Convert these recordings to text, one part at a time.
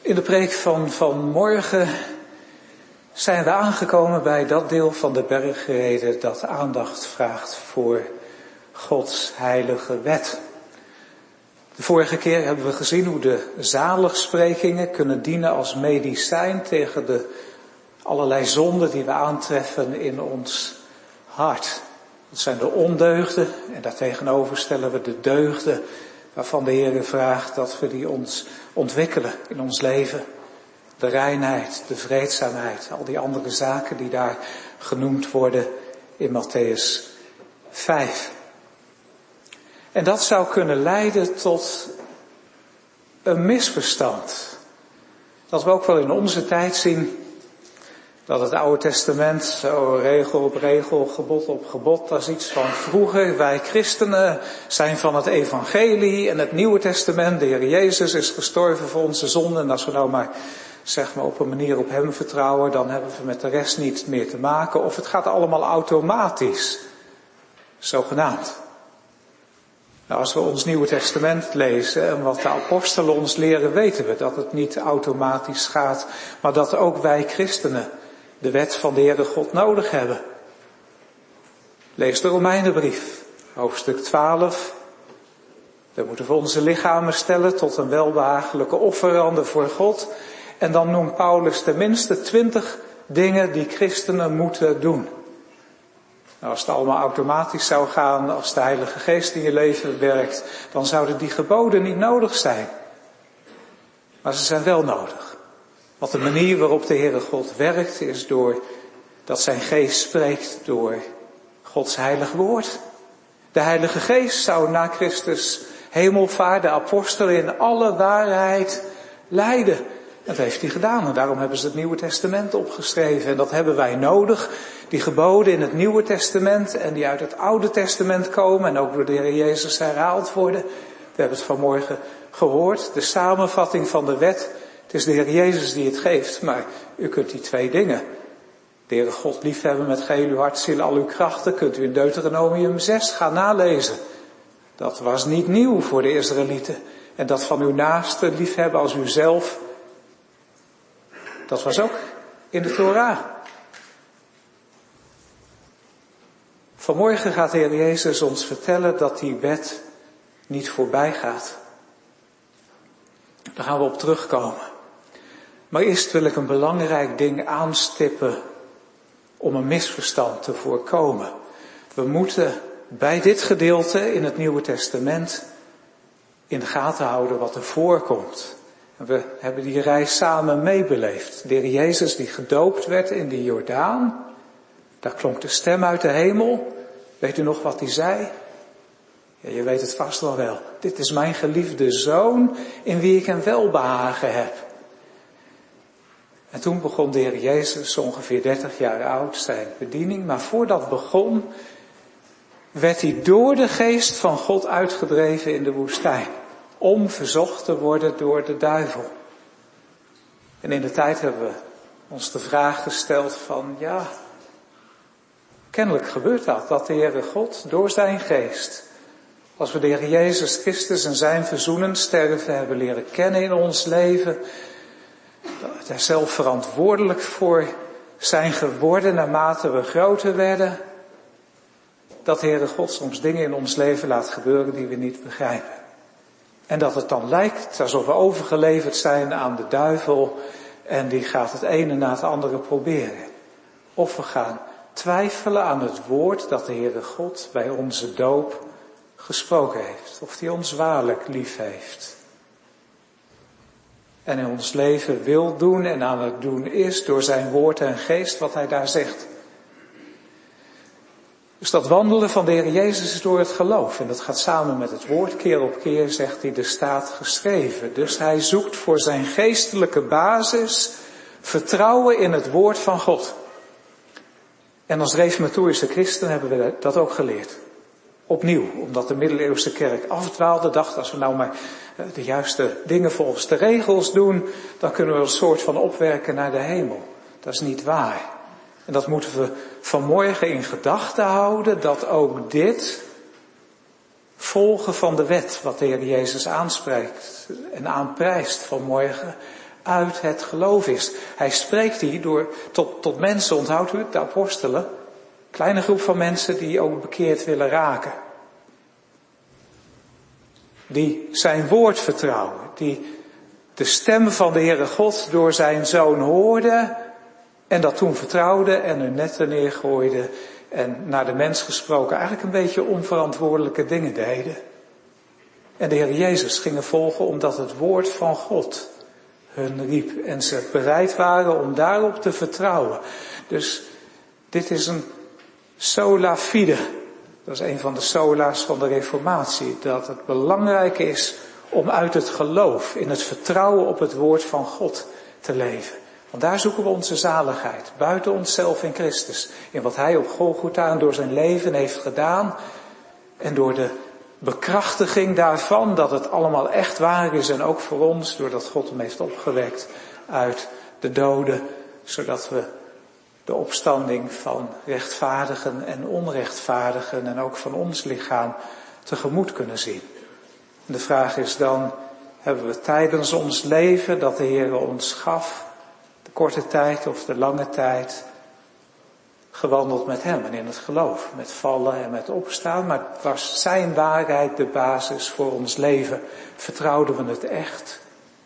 In de preek van morgen zijn we aangekomen bij dat deel van de bergrede dat aandacht vraagt voor Gods heilige wet. De vorige keer hebben we gezien hoe de zaligsprekingen kunnen dienen als medicijn tegen de allerlei zonden die we aantreffen in ons hart. Dat zijn de ondeugden en daartegenover stellen we de deugden waarvan de Heer vraagt dat we die ons ontwikkelen in ons leven. De reinheid, de vreedzaamheid, al die andere zaken die daar genoemd worden in Mattheüs 5. En dat zou kunnen leiden tot een misverstand. Dat we ook wel in onze tijd zien dat het Oude Testament zo regel op regel, gebod op gebod, dat is iets van vroeger. Wij christenen zijn van het evangelie en het Nieuwe Testament. De Heer Jezus is gestorven voor onze zonden. En als we nou maar, zeg maar, op een manier op hem vertrouwen, dan hebben we met de rest niet meer te maken. Of het gaat allemaal automatisch, zogenaamd. Nou, als we ons Nieuwe Testament lezen en wat de apostelen ons leren, weten we dat het niet automatisch gaat, maar dat ook wij christenen de wet van de Heere God nodig hebben. Lees de Romeinenbrief, hoofdstuk 12. We moeten voor onze lichamen stellen tot een welbehagelijke offerande voor God. En dan noemt Paulus tenminste 20 dingen die christenen moeten doen. Nou, als het allemaal automatisch zou gaan, als de Heilige Geest in je leven werkt, dan zouden die geboden niet nodig zijn. Maar ze zijn wel nodig. Want de manier waarop de Heere God werkt is door dat zijn geest spreekt door Gods heilig woord. De Heilige Geest zou na Christus hemelvaart de apostelen in alle waarheid leiden. Dat heeft hij gedaan en daarom hebben ze het Nieuwe Testament opgeschreven. En dat hebben wij nodig, die geboden in het Nieuwe Testament en die uit het Oude Testament komen en ook door de Heer Jezus herhaald worden. We hebben het vanmorgen gehoord, de samenvatting van de wet. Het is de Heer Jezus die het geeft, maar u kunt die 2 dingen, de Heere God liefhebben met geheel uw hart, ziel, al uw krachten, kunt u in Deuteronomium 6 gaan nalezen. Dat was niet nieuw voor de Israëlieten. En dat van uw naaste liefhebben als uzelf, dat was ook in de Torah. Vanmorgen gaat de Heer Jezus ons vertellen dat die wet niet voorbij gaat. Daar gaan we op terugkomen. Maar eerst wil ik een belangrijk ding aanstippen om een misverstand te voorkomen. We moeten bij dit gedeelte in het Nieuwe Testament in de gaten houden wat er voorkomt. En we hebben die reis samen meebeleefd. De Heer Jezus die gedoopt werd in de Jordaan. Daar klonk de stem uit de hemel. Weet u nog wat hij zei? Ja, je weet het vast wel. Dit is mijn geliefde zoon in wie ik een welbehagen heb. En toen begon de Heer Jezus, ongeveer 30 jaar oud, zijn bediening. Maar voordat begon, werd hij door de geest van God uitgedreven in de woestijn. Om verzocht te worden door de duivel. En in de tijd hebben we ons de vraag gesteld van, ja, kennelijk gebeurt dat de Heere God door zijn geest, als we de Heer Jezus Christus en zijn verzoenend sterven hebben leren kennen in ons leven, dat hij zelf verantwoordelijk voor zijn geworden naarmate we groter werden, dat de Heere God soms dingen in ons leven laat gebeuren die we niet begrijpen. En dat het dan lijkt alsof we overgeleverd zijn aan de duivel en die gaat het ene na het andere proberen. Of we gaan twijfelen aan het woord dat de Heere God bij onze doop gesproken heeft. Of die ons waarlijk lief heeft. En in ons leven wil doen en aan het doen is door zijn woord en geest wat hij daar zegt. Dus dat wandelen van de Heer Jezus is door het geloof. En dat gaat samen met het woord. Keer op keer zegt hij, er staat geschreven. Dus hij zoekt voor zijn geestelijke basis vertrouwen in het woord van God. En als reformatorische christen hebben we dat ook geleerd. Opnieuw, omdat de middeleeuwse kerk afdwaalde, dacht als we nou maar de juiste dingen volgens de regels doen, dan kunnen we een soort van opwerken naar de hemel. Dat is niet waar. En dat moeten we vanmorgen in gedachten houden, dat ook dit volgen van de wet, wat de Heer Jezus aanspreekt en aanprijst vanmorgen, uit het geloof is. Hij spreekt hier tot mensen, onthoudt u het, de apostelen. Kleine groep van mensen die ook bekeerd willen raken. Die zijn woord vertrouwen. Die de stem van de Heere God door zijn Zoon hoorden. En dat toen vertrouwden en hun netten neergooiden. En naar de mens gesproken eigenlijk een beetje onverantwoordelijke dingen deden. En de Heer Jezus gingen volgen omdat het woord van God hun riep. En ze bereid waren om daarop te vertrouwen. Dus dit is een sola fide. Dat is een van de sola's van de Reformatie. Dat het belangrijk is om uit het geloof, in het vertrouwen op het woord van God te leven. Want daar zoeken we onze zaligheid. Buiten onszelf in Christus. In wat Hij op Golgotha en door zijn leven heeft gedaan. En door de bekrachtiging daarvan dat het allemaal echt waar is. En ook voor ons, doordat God hem heeft opgewekt uit de doden. Zodat we de opstanding van rechtvaardigen en onrechtvaardigen en ook van ons lichaam tegemoet kunnen zien. En de vraag is dan, hebben we tijdens ons leven dat de Heer ons gaf, de korte tijd of de lange tijd, gewandeld met hem en in het geloof, met vallen en met opstaan, maar was zijn waarheid de basis voor ons leven? Vertrouwden we het echt?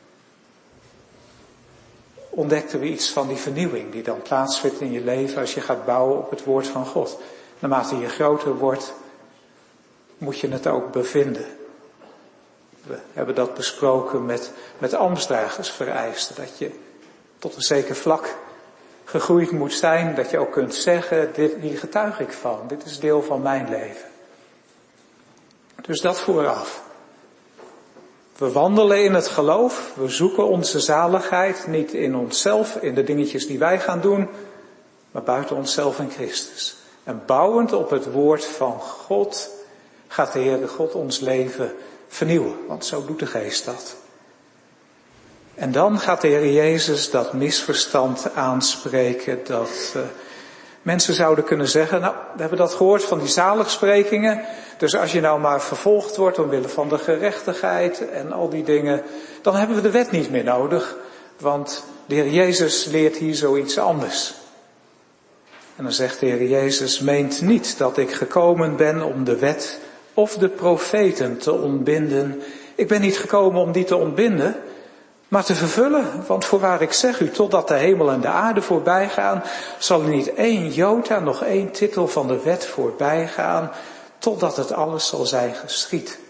Ontdekten we iets van die vernieuwing die dan plaatsvindt in je leven als je gaat bouwen op het woord van God? Naarmate je groter wordt, moet je het ook bevinden. We hebben dat besproken met ambtsdragersvereisten, dat je tot een zeker vlak gegroeid moet zijn, dat je ook kunt zeggen, hier getuig ik van, dit is deel van mijn leven. Dus dat vooraf. We wandelen in het geloof, we zoeken onze zaligheid niet in onszelf, in de dingetjes die wij gaan doen, maar buiten onszelf in Christus. En bouwend op het woord van God gaat de Heere God ons leven vernieuwen, want zo doet de Geest dat. En dan gaat de Heer Jezus dat misverstand aanspreken dat mensen zouden kunnen zeggen, nou, we hebben dat gehoord van die zaligsprekingen, dus als je nou maar vervolgd wordt omwille van de gerechtigheid en al die dingen, dan hebben we de wet niet meer nodig, want de Heer Jezus leert hier zoiets anders. En dan zegt de Heer Jezus, meent niet dat ik gekomen ben om de wet of de profeten te ontbinden. Ik ben niet gekomen om die te ontbinden, maar te vervullen. Want voorwaar ik zeg u, totdat de hemel en de aarde voorbij gaan, zal er niet één jota, nog één titel van de wet voorbij gaan, totdat het alles zal zijn geschied.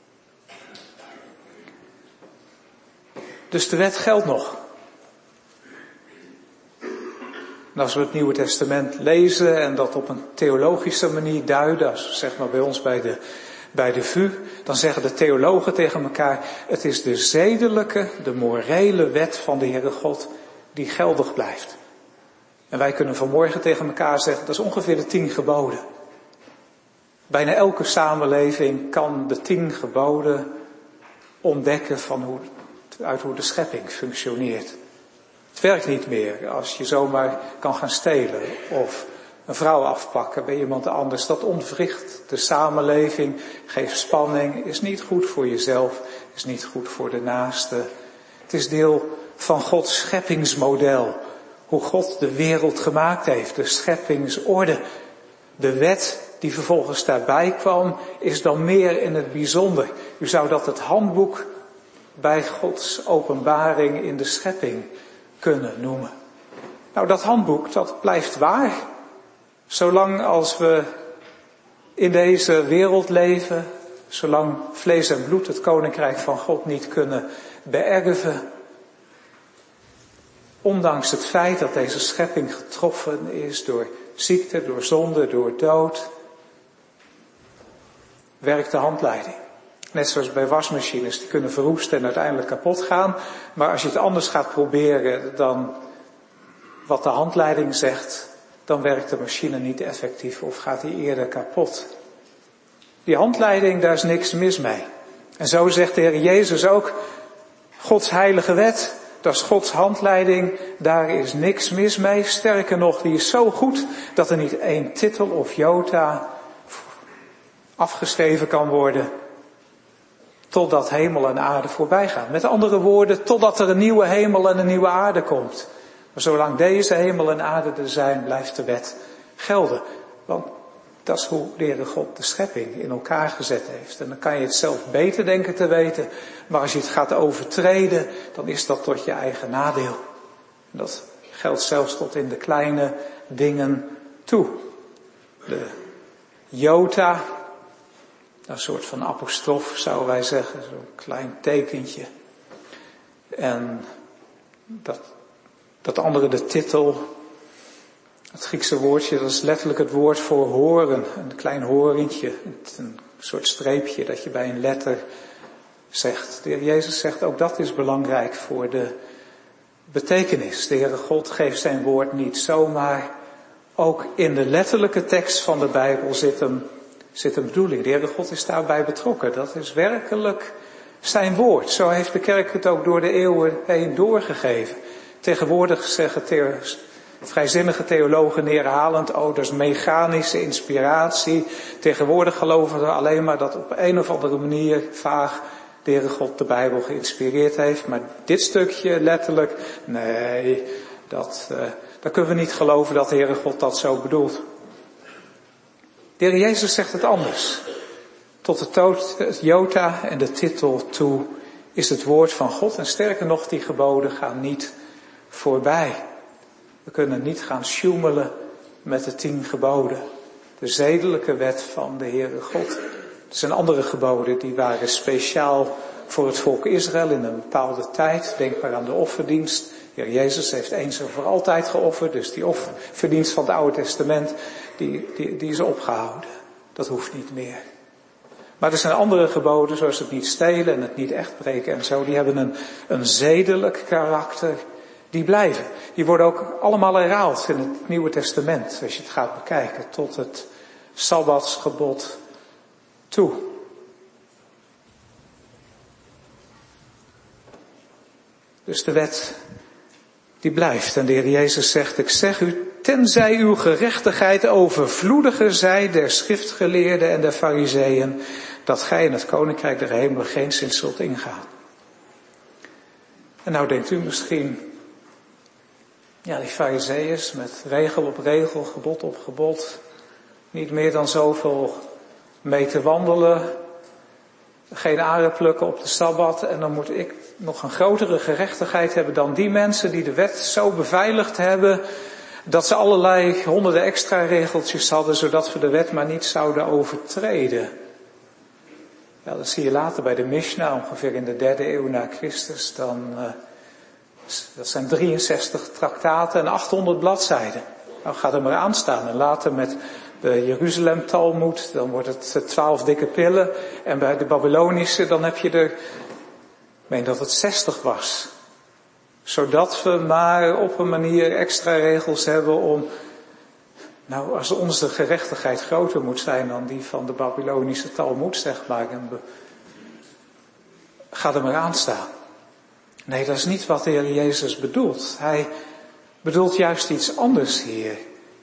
Dus de wet geldt nog. En als we het Nieuwe Testament lezen en dat op een theologische manier duiden, als zeg maar bij ons bij de VU, dan zeggen de theologen tegen elkaar, het is de zedelijke, de morele wet van de Heere God die geldig blijft. En wij kunnen vanmorgen tegen elkaar zeggen, dat is ongeveer de 10 geboden. Bijna elke samenleving kan de 10 geboden ontdekken uit hoe de schepping functioneert. Het werkt niet meer als je zomaar kan gaan stelen of een vrouw afpakken bij iemand anders. Dat ontwricht de samenleving, geeft spanning, is niet goed voor jezelf, is niet goed voor de naaste. Het is deel van Gods scheppingsmodel. Hoe God de wereld gemaakt heeft, de scheppingsorde. De wet die vervolgens daarbij kwam, is dan meer in het bijzonder. U zou dat het handboek bij Gods openbaring in de schepping kunnen noemen. Nou, dat handboek, dat blijft waar. Zolang als we in deze wereld leven, zolang vlees en bloed het koninkrijk van God niet kunnen beërven. Ondanks het feit dat deze schepping getroffen is door ziekte, door zonde, door dood, werkt de handleiding. Net zoals bij wasmachines, die kunnen verroesten en uiteindelijk kapot gaan. Maar als je het anders gaat proberen dan wat de handleiding zegt, dan werkt de machine niet effectief of gaat die eerder kapot. Die handleiding, daar is niks mis mee. En zo zegt de Heer Jezus ook, Gods heilige wet, dat is Gods handleiding, daar is niks mis mee. Sterker nog, die is zo goed dat er niet één titel of jota afgeschreven kan worden totdat hemel en aarde voorbij gaan. Met andere woorden, totdat er een nieuwe hemel en een nieuwe aarde komt. Maar zolang deze hemel en aarde er zijn, blijft de wet gelden. Want dat is hoe de Heere God de schepping in elkaar gezet heeft. En dan kan je het zelf beter denken te weten. Maar als je het gaat overtreden, dan is dat tot je eigen nadeel. En dat geldt zelfs tot in de kleine dingen toe. De jota, een soort van apostrof zouden wij zeggen, zo'n klein tekentje. En dat andere, de titel, het Griekse woordje, dat is letterlijk het woord voor horen. Een klein horentje, een soort streepje dat je bij een letter zegt. De Heer Jezus zegt ook dat is belangrijk voor de betekenis. De Heere God geeft zijn woord niet zomaar. Ook in de letterlijke tekst van de Bijbel zit een bedoeling. De Heere God is daarbij betrokken. Dat is werkelijk zijn woord. Zo heeft de kerk het ook door de eeuwen heen doorgegeven. Tegenwoordig zeggen vrijzinnige theologen herhalend, dat is mechanische inspiratie. Tegenwoordig geloven we alleen maar dat op een of andere manier vaag de Heere God de Bijbel geïnspireerd heeft. Maar dit stukje letterlijk, nee, dat kunnen we niet geloven dat de Heere God dat zo bedoelt. De Heer Jezus zegt het anders. Tot het jota en de titel toe is het woord van God. En sterker nog, die geboden gaan niet voorbij. We kunnen niet gaan sjoemelen met de 10 geboden. De zedelijke wet van de Heere God. Er zijn andere geboden die waren speciaal voor het volk Israël in een bepaalde tijd. Denk maar aan de offerdienst. De Heer Jezus heeft eens en voor altijd geofferd. Dus die offerdienst van het Oude Testament, die is opgehouden. Dat hoeft niet meer. Maar er zijn andere geboden, zoals het niet stelen en het niet echt breken en zo. Die hebben een zedelijk karakter. Die blijven. Die worden ook allemaal herhaald in het Nieuwe Testament. Als je het gaat bekijken. Tot het Sabbatsgebod toe. Dus de wet die blijft. En de Heer Jezus zegt, ik zeg u, tenzij uw gerechtigheid overvloediger zij der schriftgeleerden en der farizeeën, dat gij in het koninkrijk der hemelen geenszins zult ingaan. En nou denkt u misschien, ja, die farizeeërs met regel op regel, gebod op gebod, niet meer dan zoveel meter wandelen, geen aren plukken op de Sabbat, en dan moet ik nog een grotere gerechtigheid hebben dan die mensen die de wet zo beveiligd hebben, dat ze allerlei honderden extra regeltjes hadden, zodat we de wet maar niet zouden overtreden. Ja, dat zie je later bij de Mishnah, ongeveer in de 3e eeuw na Christus, dat zijn 63 traktaten en 800 bladzijden. Nou, ga er maar aan staan. En later met de Jeruzalem Talmud, dan wordt het 12 dikke pillen. En bij de Babylonische, dan heb je er, ik meen dat het 60 was. Zodat we maar op een manier extra regels hebben om, nou, als onze gerechtigheid groter moet zijn dan die van de Babylonische Talmud, zeg maar. Ga er maar aan staan. Nee, dat is niet wat de Heer Jezus bedoelt. Hij bedoelt juist iets anders hier.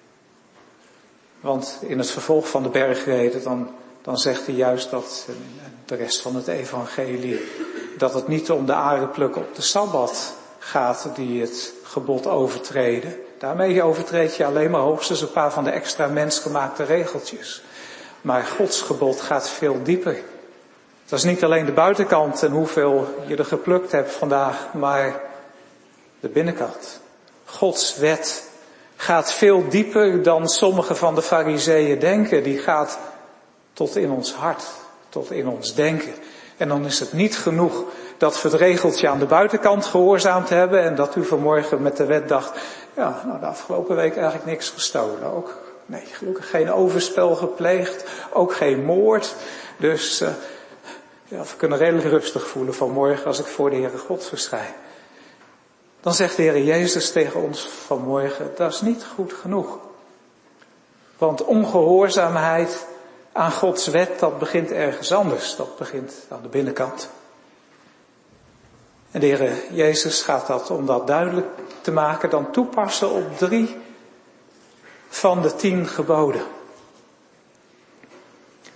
Want in het vervolg van de bergreden, dan zegt hij juist dat, de rest van het evangelie, dat het niet om de arenplukken op de Sabbat gaat die het gebod overtreden. Daarmee overtreed je alleen maar hoogstens een paar van de extra mensgemaakte regeltjes. Maar Gods gebod gaat veel dieper. Dat is niet alleen de buitenkant en hoeveel je er geplukt hebt vandaag, maar de binnenkant. Gods wet gaat veel dieper dan sommige van de farizeeën denken. Die gaat tot in ons hart, tot in ons denken. En dan is het niet genoeg dat we het regeltje aan de buitenkant gehoorzaamd hebben en dat u vanmorgen met de wet dacht, ja, nou de afgelopen week eigenlijk niks gestolen. Ook, nee, gelukkig geen overspel gepleegd, ook geen moord. Dus ja, we kunnen redelijk rustig voelen vanmorgen als ik voor de Heere God verschijn. Dan zegt de Heer Jezus tegen ons vanmorgen, dat is niet goed genoeg. Want ongehoorzaamheid aan Gods wet, dat begint ergens anders. Dat begint aan de binnenkant. En de Heer Jezus gaat dat, om dat duidelijk te maken, dan toepassen op 3 van de 10 geboden.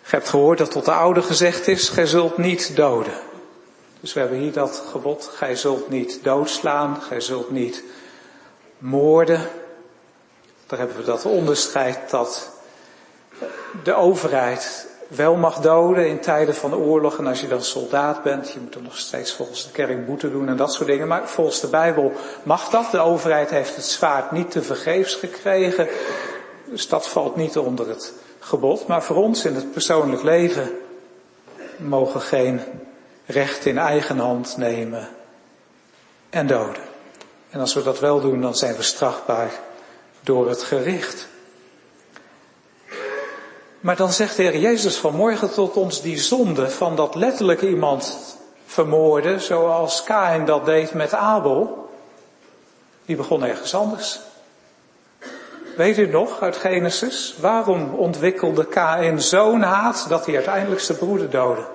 Je hebt gehoord dat tot de oude gezegd is, gij zult niet doden. Dus we hebben hier dat gebod, gij zult niet doodslaan, gij zult niet moorden. Daar hebben we dat onderscheid dat de overheid wel mag doden in tijden van oorlog. En als je dan soldaat bent, je moet dan nog steeds volgens de kerk boete doen en dat soort dingen. Maar volgens de Bijbel mag dat. De overheid heeft het zwaard niet te vergeefs gekregen. Dus dat valt niet onder het gebod. Maar voor ons in het persoonlijk leven mogen geen recht in eigen hand nemen en doden. En als we dat wel doen, dan zijn we strafbaar door het gericht. Maar dan zegt de Heer Jezus vanmorgen tot ons die zonde van dat letterlijk iemand vermoorden, zoals Kaïn dat deed met Abel, die begon ergens anders. Weet u nog uit Genesis? Waarom ontwikkelde Kaïn zo'n haat dat hij uiteindelijk zijn broeder doodde?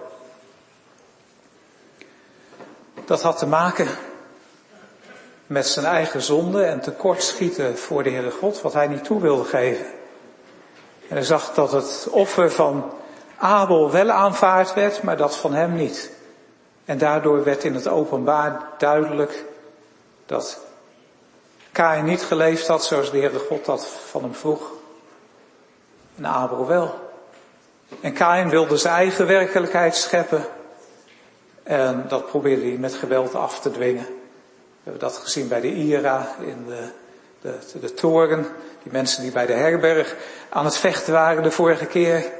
Dat had te maken met zijn eigen zonde en tekortschieten voor de Heere God, wat hij niet toe wilde geven. En hij zag dat het offer van Abel wel aanvaard werd, maar dat van hem niet. En daardoor werd in het openbaar duidelijk dat Kaïn niet geleefd had zoals de Heere God dat van hem vroeg. En Abel wel. En Kaïn wilde zijn eigen werkelijkheid scheppen. En dat probeerde hij met geweld af te dwingen. We hebben dat gezien bij de Ira in de toren. Die mensen die bij de herberg aan het vechten waren de vorige keer.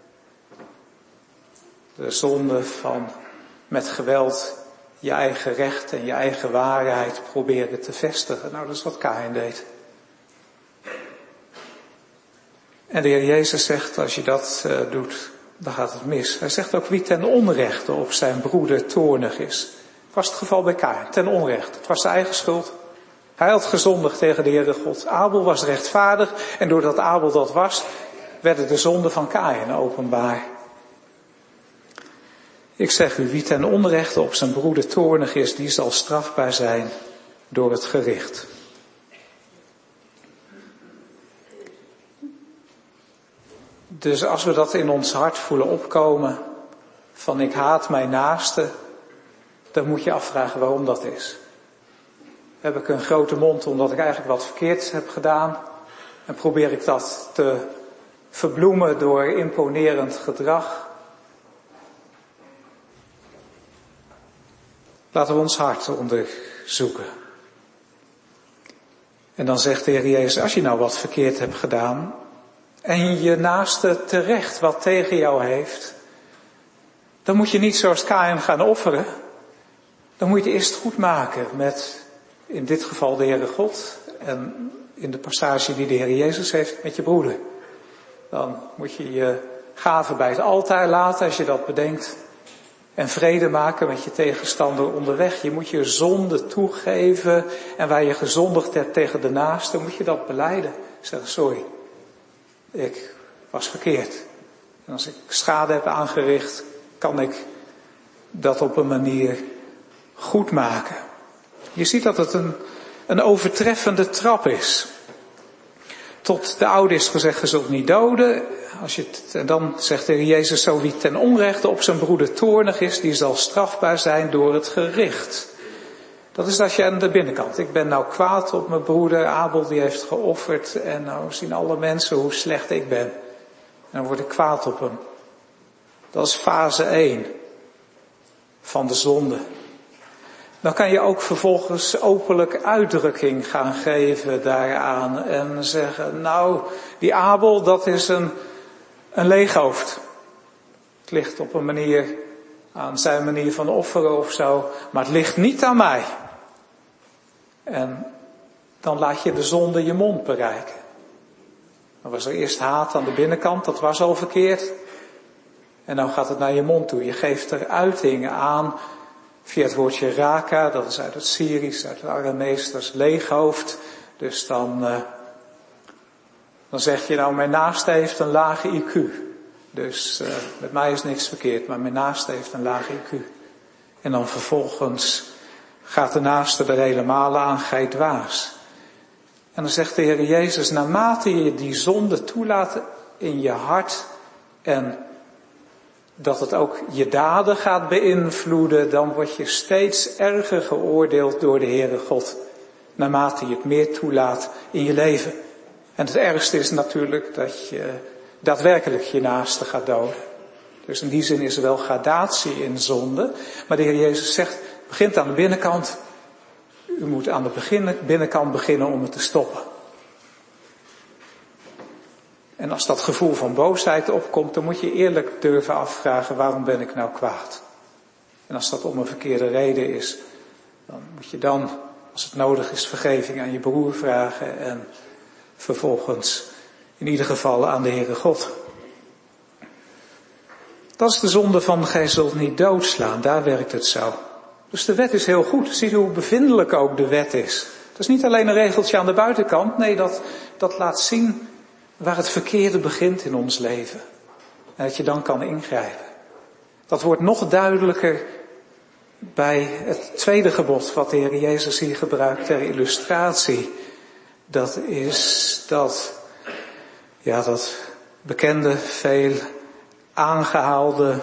De zonde van met geweld je eigen recht en je eigen waarheid proberen te vestigen. Nou, dat is wat Kaïn deed. En de Heer Jezus zegt, als je dat doet, dan gaat het mis. Hij zegt ook wie ten onrechte op zijn broeder toornig is. Het was het geval bij Kaïn, ten onrechte. Het was zijn eigen schuld. Hij had gezondigd tegen de Heere God. Abel was rechtvaardig en doordat Abel dat was, werden de zonden van Kaïn openbaar. Ik zeg u, wie ten onrechte op zijn broeder toornig is, die zal strafbaar zijn door het gericht. Dus als we dat in ons hart voelen opkomen, van ik haat mijn naaste, dan moet je afvragen waarom dat is. Heb ik een grote mond omdat ik eigenlijk wat verkeerds heb gedaan en probeer ik dat te verbloemen door imponerend gedrag? Laten we ons hart onderzoeken. En dan zegt de Heer Jezus, als je nou wat verkeerd hebt gedaan en je naaste terecht wat tegen jou heeft, dan moet je niet zoals Kaïn gaan offeren. Dan moet je het eerst goed maken met, in dit geval de Heere God en in de passage die de Heer Jezus heeft met je broeder. Dan moet je je gaven bij het altaar laten als je dat bedenkt. En vrede maken met je tegenstander onderweg. Je moet je zonde toegeven. En waar je gezondigd hebt tegen de naaste, moet je dat belijden. Zeg, sorry, ik was verkeerd. En als ik schade heb aangericht, kan ik dat op een manier goed maken. Je ziet dat het een overtreffende trap is. Tot de oude is gezegd, je zult niet doden. En dan zegt de Heer Jezus, zo wie ten onrechte op zijn broeder toornig is, die zal strafbaar zijn door het gericht. Dat is als je aan de binnenkant. Ik ben nou kwaad op mijn broeder, Abel die heeft geofferd. En nou zien alle mensen hoe slecht ik ben. En dan word ik kwaad op hem. Dat is fase 1 van de zonde. Dan kan je ook vervolgens openlijk uitdrukking gaan geven daaraan. En zeggen, nou, die Abel, dat is een leeghoofd. Het ligt op een manier, aan zijn manier van offeren of zo. Maar het ligt niet aan mij. En dan laat je de zonde je mond bereiken. Dan was er eerst haat aan de binnenkant, dat was al verkeerd. En dan gaat het naar je mond toe. Je geeft er uitingen aan via het woordje raka, dat is uit het Syrisch, uit het Aramees, dat is leeghoofd. Dus dan zeg je nou, mijn naaste heeft een lage IQ. Dus met mij is niks verkeerd, maar mijn naaste heeft een lage IQ. En dan vervolgens gaat de naaste er helemaal aan, gij dwaas. En dan zegt de Heer Jezus, naarmate je die zonde toelaat in je hart en dat het ook je daden gaat beïnvloeden, dan word je steeds erger geoordeeld door de Heere God, naarmate je het meer toelaat in je leven. En het ergste is natuurlijk dat je daadwerkelijk je naaste gaat doden. Dus in die zin is er wel gradatie in zonde. Maar de Heer Jezus zegt, het begint aan de binnenkant. U moet aan de binnenkant beginnen om het te stoppen. En als dat gevoel van boosheid opkomt, dan moet je eerlijk durven afvragen, waarom ben ik nou kwaad? En als dat om een verkeerde reden is, dan moet je dan, als het nodig is, vergeving aan je broer vragen en vervolgens in ieder geval aan de Heere God. Dat is de zonde van gij zult niet doodslaan, daar werkt het zo. Dus de wet is heel goed. Ziet hoe bevindelijk ook de wet is. Het is niet alleen een regeltje aan de buitenkant, nee, dat laat zien waar het verkeerde begint in ons leven. En dat je dan kan ingrijpen. Dat wordt nog duidelijker bij het tweede gebod wat de Heer Jezus hier gebruikt ter illustratie. Dat is dat bekende, veel aangehaalde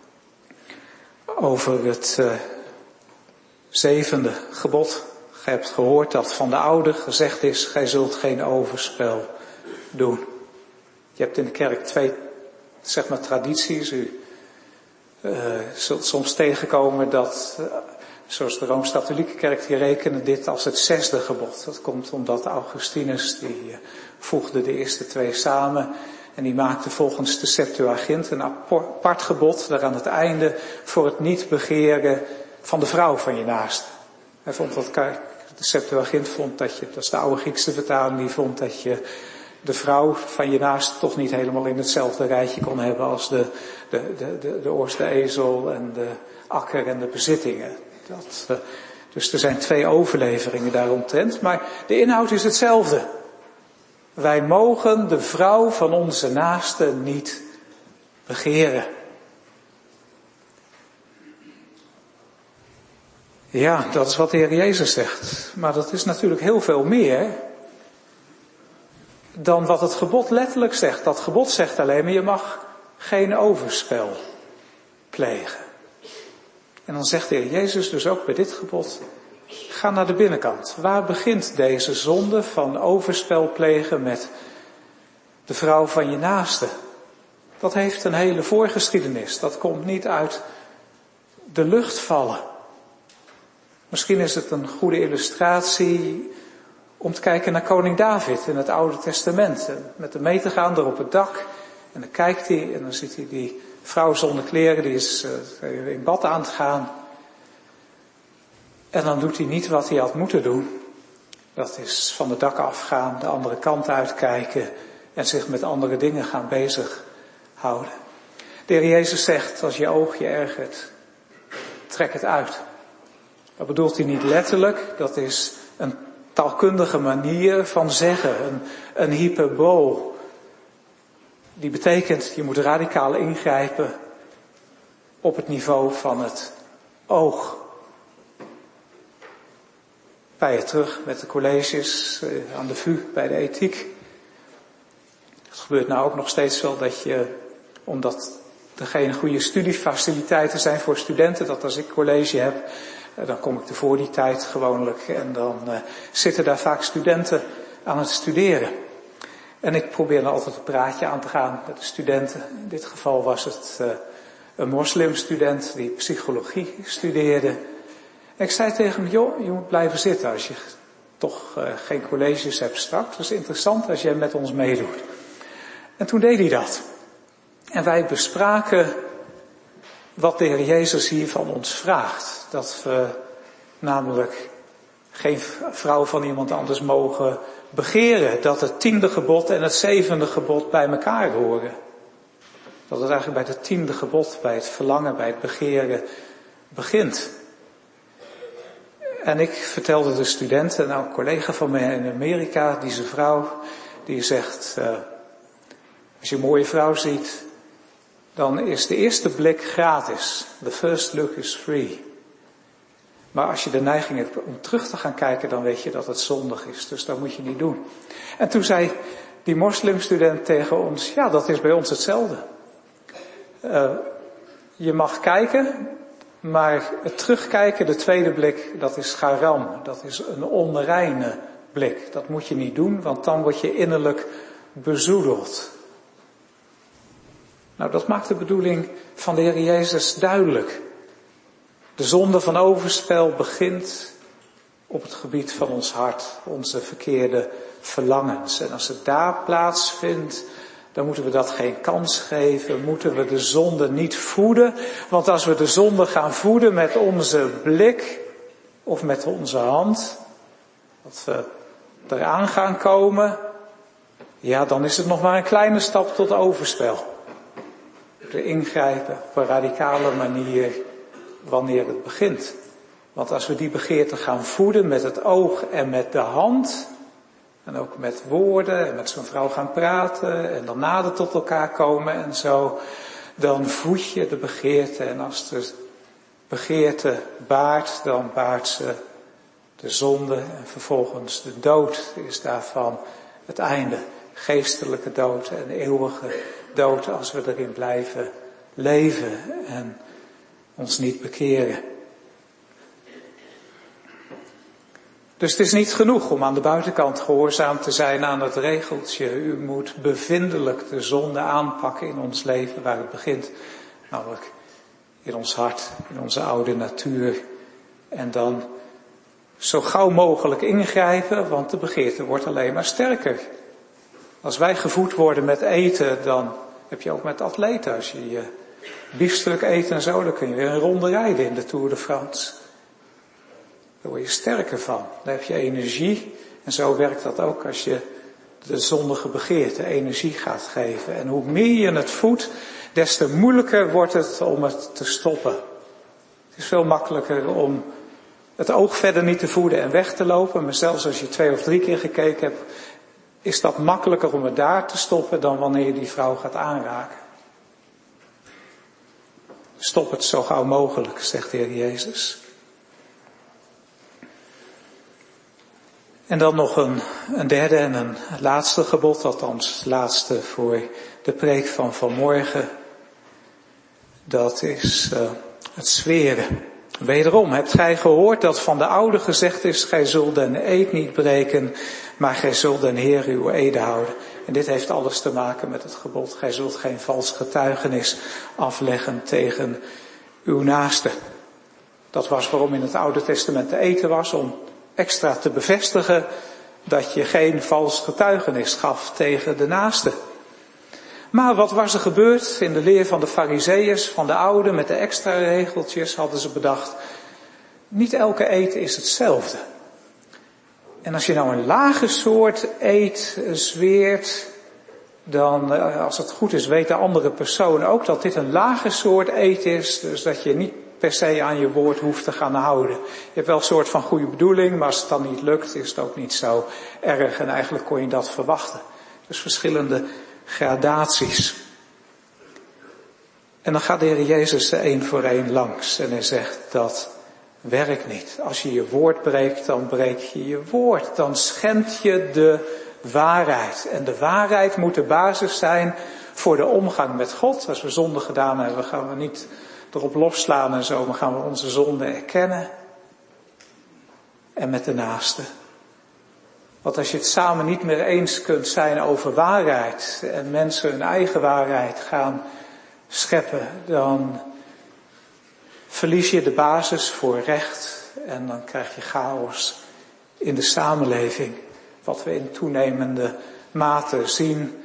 over het zevende gebod. Gij hebt gehoord dat van de ouder gezegd is, gij zult geen overspel doen. Je hebt in de kerk twee, tradities. U zult soms tegenkomen dat, zoals de Rooms-Katholieke kerk, die rekenen dit als het zesde gebod. Dat komt omdat Augustinus, die voegde de eerste twee samen en die maakte volgens de Septuagint een apart gebod, daar aan het einde, voor het niet begeren van de vrouw van je naaste. Hij vond dat, de Septuagint vond dat is de oude Griekse vertaling, die vond dat je de vrouw van je naaste toch niet helemaal in hetzelfde rijtje kon hebben als de oors, de ezel en de akker en de bezittingen. Dus er zijn twee overleveringen daaromtrent, maar de inhoud is hetzelfde. Wij mogen de vrouw van onze naaste niet begeren. Ja, dat is wat de Heer Jezus zegt. Maar dat is natuurlijk heel veel meer dan wat het gebod letterlijk zegt. Dat gebod zegt alleen maar, je mag geen overspel plegen. En dan zegt de Heer Jezus dus ook bij dit gebod, ga naar de binnenkant. Waar begint deze zonde van overspel plegen met de vrouw van je naaste? Dat heeft een hele voorgeschiedenis. Dat komt niet uit de lucht vallen. Misschien is het een goede illustratie om te kijken naar koning David in het Oude Testament. En met hem mee te gaan, er op het dak. En dan kijkt hij en dan ziet hij die vrouw zonder kleren, die is in bad aan het gaan. En dan doet hij niet wat hij had moeten doen. Dat is van het dak afgaan, de andere kant uitkijken en zich met andere dingen gaan bezighouden. De Heer Jezus zegt, als je oog je ergert, trek het uit. Dat bedoelt hij niet letterlijk, dat is een taalkundige manier van zeggen, een hyperbool. Die betekent, je moet radicaal ingrijpen op het niveau van het oog. Bij je terug met de colleges aan de VU bij de ethiek. Het gebeurt nou ook nog steeds wel dat je, omdat er geen goede studiefaciliteiten zijn voor studenten, dat als ik college heb, dan kom ik er voor die tijd gewoonlijk en dan zitten daar vaak studenten aan het studeren. En ik probeer dan altijd een praatje aan te gaan met de studenten. In dit geval was het een moslimstudent die psychologie studeerde. En ik zei tegen hem, joh, je moet blijven zitten als je toch geen colleges hebt straks. Dat is interessant als jij met ons meedoet. En toen deed hij dat. En wij bespraken wat de Heer Jezus hier van ons vraagt. Dat we namelijk geen vrouw van iemand anders mogen begeren. Dat het 10e gebod en het 7e gebod bij elkaar horen. Dat het eigenlijk bij het 10e gebod, bij het verlangen, bij het begeren begint. En ik vertelde de studenten, nou een collega van mij in Amerika, die zijn vrouw, die zegt, als je een mooie vrouw ziet, dan is de eerste blik gratis. The first look is free. Maar als je de neiging hebt om terug te gaan kijken, dan weet je dat het zondig is. Dus dat moet je niet doen. En toen zei die moslimstudent tegen ons, ja, dat is bij ons hetzelfde. je mag kijken, maar het terugkijken, de tweede blik, dat is charam. Dat is een onreine blik. Dat moet je niet doen, want dan word je innerlijk bezoedeld. Nou, dat maakt de bedoeling van de Heer Jezus duidelijk. De zonde van overspel begint op het gebied van ons hart, onze verkeerde verlangens. En als het daar plaatsvindt, dan moeten we dat geen kans geven, moeten we de zonde niet voeden. Want als we de zonde gaan voeden met onze blik of met onze hand, dat we eraan gaan komen, ja, dan is het nog maar een kleine stap tot overspel. We ingrijpen op een radicale manier wanneer het begint. Want als we die begeerte gaan voeden met het oog en met de hand, en ook met woorden en met zo'n vrouw gaan praten en dan nader tot elkaar komen en zo, dan voed je de begeerte. En als de begeerte baart, dan baart ze de zonde en vervolgens de dood is daarvan het einde. Geestelijke dood en eeuwige dood als we erin blijven leven en ons niet bekeren. Dus het is niet genoeg om aan de buitenkant gehoorzaam te zijn aan het regeltje. U moet bevindelijk de zonde aanpakken in ons leven waar het begint. Namelijk in ons hart, in onze oude natuur. En dan zo gauw mogelijk ingrijpen, want de begeerte wordt alleen maar sterker. Als wij gevoed worden met eten, dan heb je ook met atleten. Als je je biefstuk eet en zo, dan kun je weer een ronde rijden in de Tour de France. Daar word je sterker van. Dan heb je energie. En zo werkt dat ook als je de zondige begeerte energie gaat geven. En hoe meer je het voedt, des te moeilijker wordt het om het te stoppen. Het is veel makkelijker om het oog verder niet te voeden en weg te lopen. Maar zelfs als je 2 of 3 keer gekeken hebt, is dat makkelijker om het daar te stoppen dan wanneer je die vrouw gaat aanraken. Stop het zo gauw mogelijk, zegt de Heer Jezus. En dan nog een derde en een laatste gebod, althans laatste voor de preek van vanmorgen. Dat is het zweren. Wederom, hebt gij gehoord dat van de oude gezegd is, gij zult den eed niet breken, maar gij zult den Heer uw ede houden. En dit heeft alles te maken met het gebod, gij zult geen vals getuigenis afleggen tegen uw naaste. Dat was waarom in het Oude Testament de eten was, om extra te bevestigen dat je geen vals getuigenis gaf tegen de naaste. Maar wat was er gebeurd in de leer van de Farizeeërs, van de oude, met de extra regeltjes, hadden ze bedacht, niet elke eed is hetzelfde. En als je nou een lage soort eed zweert, dan, als het goed is, weet de andere persoon ook dat dit een lage soort eed is, dus dat je niet per se aan je woord hoeft te gaan houden. Je hebt wel een soort van goede bedoeling, maar als het dan niet lukt, is het ook niet zo erg. En eigenlijk kon je dat verwachten. Dus verschillende gradaties. En dan gaat de Heer Jezus er 1 voor 1 langs. En hij zegt, dat werkt niet. Als je je woord breekt, dan breek je je woord. Dan schendt je de waarheid. En de waarheid moet de basis zijn voor de omgang met God. Als we zonde gedaan hebben, gaan we niet erop losslaan en zo, maar gaan we onze zonde erkennen. En met de naaste. Want als je het samen niet meer eens kunt zijn over waarheid en mensen hun eigen waarheid gaan scheppen, dan verlies je de basis voor recht en dan krijg je chaos in de samenleving. Wat we in toenemende mate zien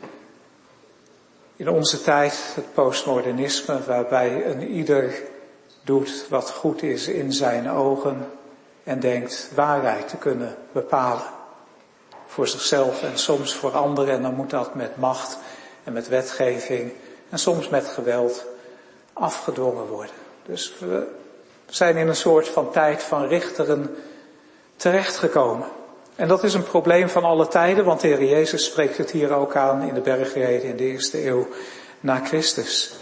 in onze tijd, het postmodernisme, waarbij een ieder doet wat goed is in zijn ogen en denkt waarheid te kunnen bepalen. Voor zichzelf en soms voor anderen. En dan moet dat met macht en met wetgeving en soms met geweld afgedwongen worden. Dus we zijn in een soort van tijd van richteren terechtgekomen. En dat is een probleem van alle tijden, want de Heer Jezus spreekt het hier ook aan in de bergreden in de 1e eeuw na Christus.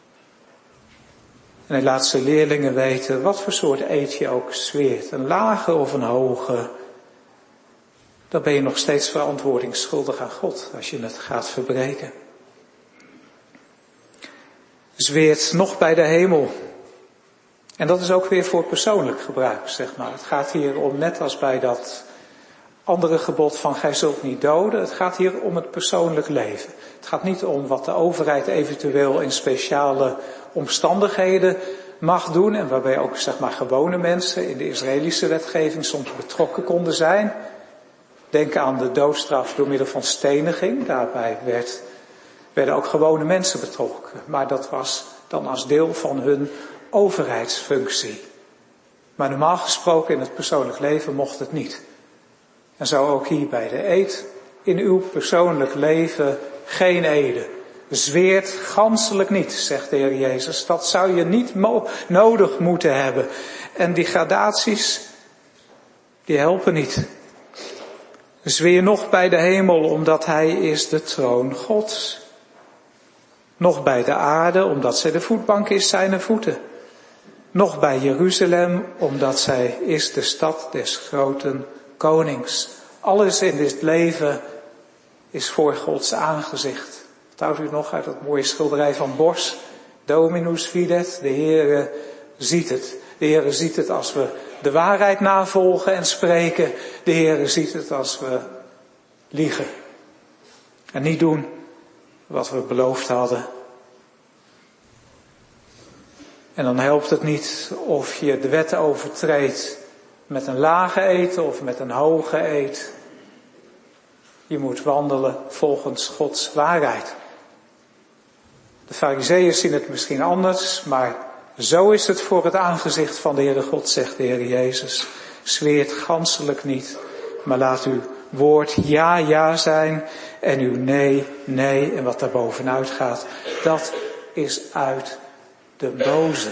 En hij laat zijn leerlingen weten wat voor soort eed je ook zweert. Een lage of een hoge. Dan ben je nog steeds verantwoording schuldig aan God als je het gaat verbreken. zweert nog bij de hemel. En dat is ook weer voor persoonlijk gebruik, zeg maar. Het gaat hier om, net als bij dat andere gebod van gij zult niet doden, het gaat hier om het persoonlijk leven. Het gaat niet om wat de overheid eventueel in speciale omstandigheden mag doen en waarbij ook, zeg maar, gewone mensen in de Israëlische wetgeving soms betrokken konden zijn. Denk aan de doodstraf door middel van steniging. Daarbij werden ook gewone mensen betrokken. Maar dat was dan als deel van hun overheidsfunctie. Maar normaal gesproken in het persoonlijk leven mocht het niet. En zo ook hier bij de eed. In uw persoonlijk leven geen ede. Zweert ganselijk niet, zegt de Heer Jezus. Dat zou je niet nodig moeten hebben. En die gradaties, die helpen niet. Zweer nog bij de hemel, omdat hij is de troon Gods. Nog bij de aarde, omdat zij de voetbank is zijner voeten. Nog bij Jeruzalem, omdat zij is de stad des groten konings. Alles in dit leven is voor Gods aangezicht. Houdt u nog uit dat mooie schilderij van Bosch? Dominus videt, de Heere ziet het. De Heere ziet het als we de waarheid navolgen en spreken. De Heere ziet het als we liegen. En niet doen wat we beloofd hadden. En dan helpt het niet of je de wet overtreedt met een lage eed of met een hoge eed. Je moet wandelen volgens Gods waarheid. De Farizeeën zien het misschien anders, maar zo is het voor het aangezicht van de Heere God, zegt de Heer Jezus. Zweert ganselijk niet, maar laat uw woord ja, ja zijn en uw nee, nee. En wat daar bovenuit gaat, dat is uit de boze.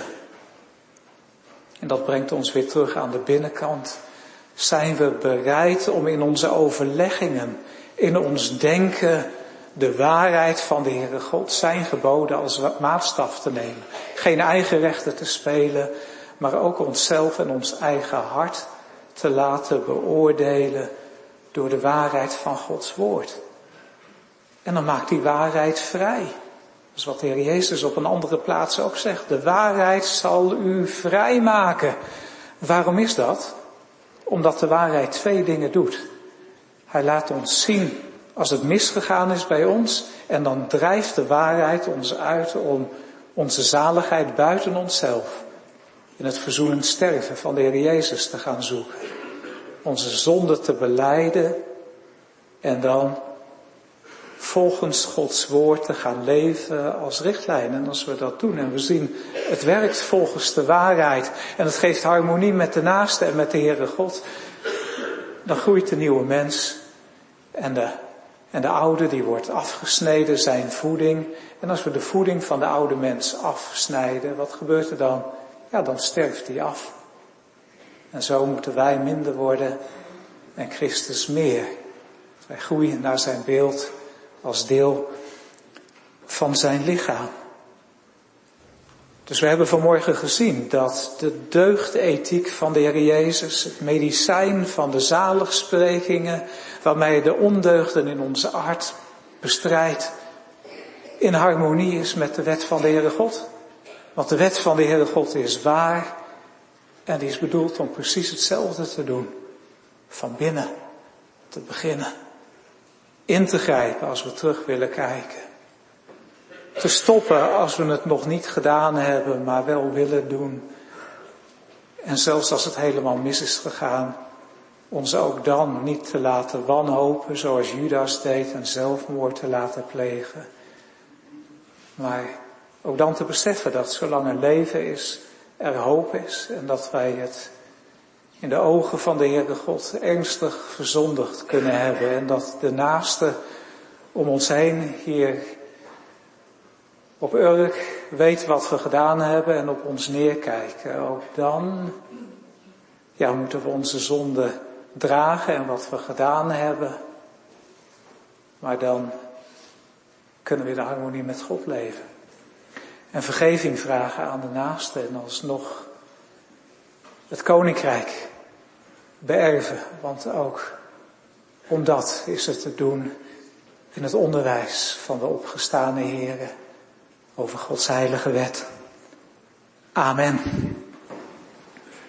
En dat brengt ons weer terug aan de binnenkant. Zijn we bereid om in onze overleggingen, in ons denken, de waarheid van de Heere God, zijn geboden als maatstaf te nemen. Geen eigen rechten te spelen, maar ook onszelf en ons eigen hart te laten beoordelen door de waarheid van Gods woord. En dan maakt die waarheid vrij. Dat is wat de Heer Jezus op een andere plaats ook zegt. De waarheid zal u vrijmaken. Waarom is dat? Omdat de waarheid twee dingen doet. Hij laat ons zien als het misgegaan is bij ons. En dan drijft de waarheid ons uit om onze zaligheid buiten onszelf, in het verzoenend sterven van de Heer Jezus te gaan zoeken. Onze zonde te belijden en dan volgens Gods woord te gaan leven als richtlijn. En als we dat doen en we zien het werkt volgens de waarheid en het geeft harmonie met de naaste en met de Heere God, dan groeit de nieuwe mens en de oude die wordt afgesneden, zijn voeding. En als we de voeding van de oude mens afsnijden, wat gebeurt er dan? Ja, dan sterft die af. En zo moeten wij minder worden en Christus meer. Wij groeien naar zijn beeld als deel van zijn lichaam. Dus we hebben vanmorgen gezien dat de deugdethiek van de Heer Jezus, het medicijn van de zaligsprekingen, waarmee de ondeugden in onze hart bestrijdt, in harmonie is met de wet van de Heere God. Want de wet van de Heere God is waar en die is bedoeld om precies hetzelfde te doen. Van binnen te beginnen. In te grijpen als we terug willen kijken. Te stoppen als we het nog niet gedaan hebben, maar wel willen doen. En zelfs als het helemaal mis is gegaan, ons ook dan niet te laten wanhopen zoals Judas deed en zelfmoord te laten plegen. Maar ook dan te beseffen dat zolang er leven is, er hoop is en dat wij het in de ogen van de Heere God ernstig verzondigd kunnen hebben. En dat de naaste om ons heen hier op Urk weet wat we gedaan hebben en op ons neerkijken. Ook dan moeten we onze zonde dragen en wat we gedaan hebben. Maar dan kunnen we in de harmonie met God leven. En vergeving vragen aan de naaste en alsnog het koninkrijk beërven. Want ook om dat is het te doen in het onderwijs van de opgestane Here. over Gods heilige wet. Amen.